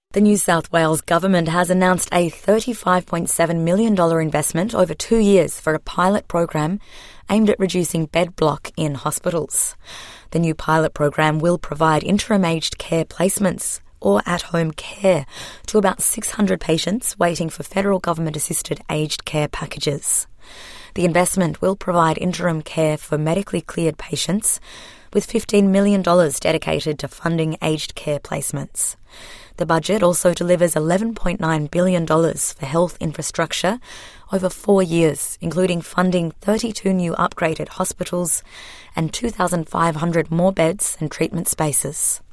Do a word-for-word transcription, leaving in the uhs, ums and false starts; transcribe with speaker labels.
Speaker 1: The New South Wales government has announced a thirty-five point seven million dollars investment over two years for a pilot program aimed at reducing bed block in hospitals. The new pilot program will provide interim aged care placements or at-home care to about six hundred patients waiting for federal government-assisted aged care packages. The investment will provide interim care for medically cleared patients, with fifteen million dollars dedicated to funding aged care placements. The budget also delivers eleven point nine billion dollars for health infrastructure over four years, including funding thirty-two new upgraded hospitals and two thousand five hundred more beds and treatment spaces.